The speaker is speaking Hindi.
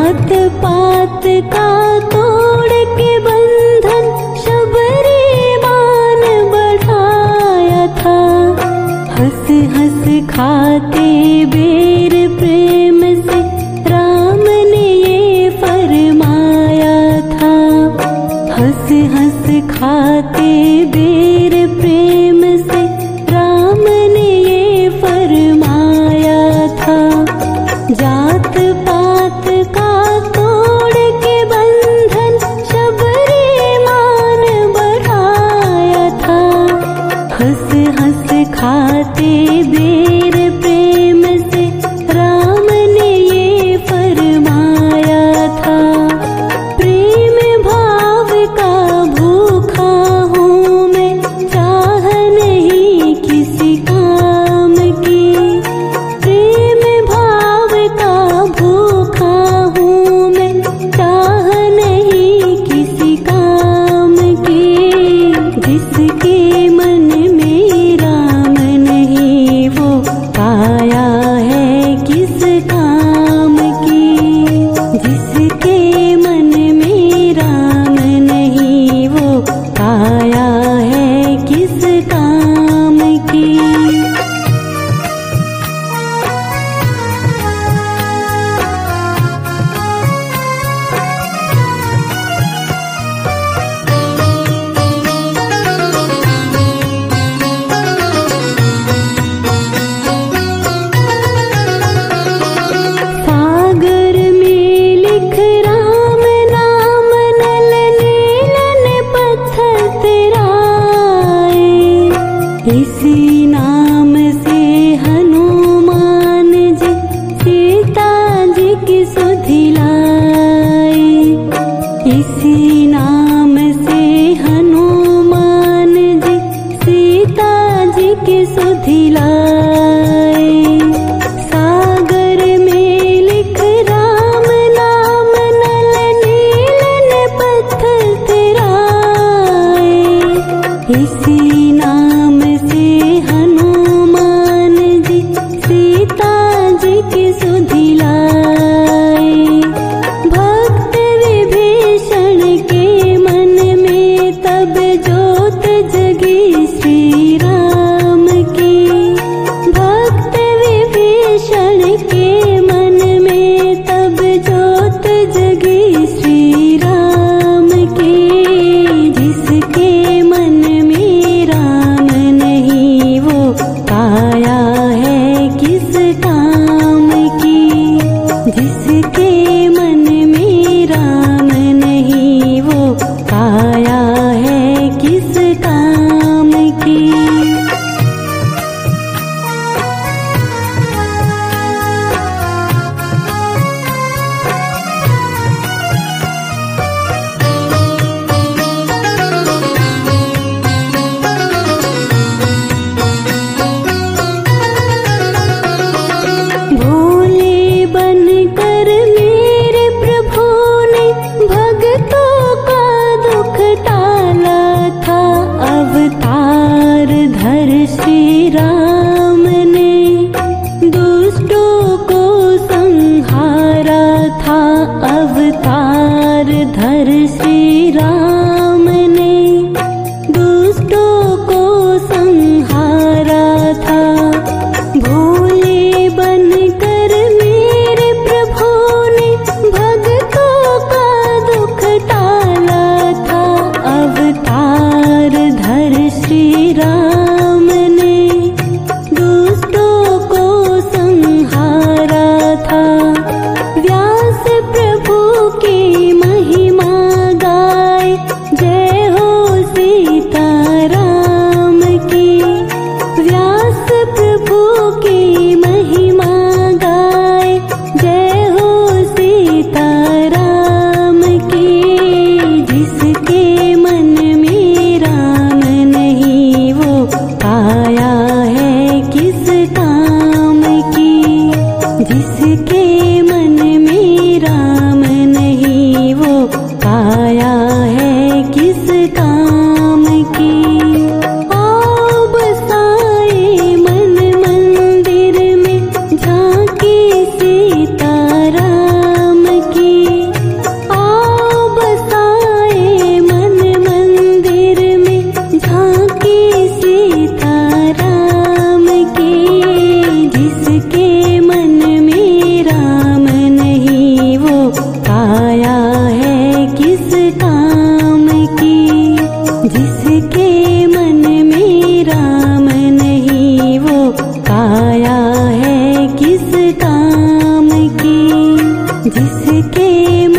जात पात का तोड़ के बंधन शबरी मान बढ़ाया था। हंस हंस खाते बेर प्रेम से राम ने ये फरमाया था। हंस हंस खाते बेर प्रेम से राम ने ये फरमाया था। जात पात का तोड़ के बंधन शबरी मान बढ़ाया था। हंस हंस खाते बेर प्रेम से राम ने ये फरमाया था। प्रेम भाव का भूखा हूँ मैं, चाह नहीं किसी काम की। प्रेम भाव का भूखा हूँ मैं, चाह नहीं किसी काम की। जिसके मन में राम नहीं वो काया है किस काम की। जिसके मन में राम नहीं वो काया है किस काम की। सागर में लिख राम नाम नल नीलन पत्थर तेराए। इसी नाम से हनुमान जी सीता जी की सुधि लाए। इसी नाम से हनुमान जी सीता जी की सुधि लाए। सागर में लिख राम नाम नल नीलन पत्थर तेराए। इसी नाम से हनुमान जी सीता जी की सुधि लाए। भक्त विभीषण के मन में तब जोत जगी श्री राम की। भक्त विभीषण के मन में तब जोत जगी श्री राम की। जिसके मन में राम नहीं वो काया है किस काम की। जिसके मन में राम नहीं वो काया है किस काम की। भोले बनकर मेरे प्रभु ने भक्तों का दुख टाला था। अवतार जिसके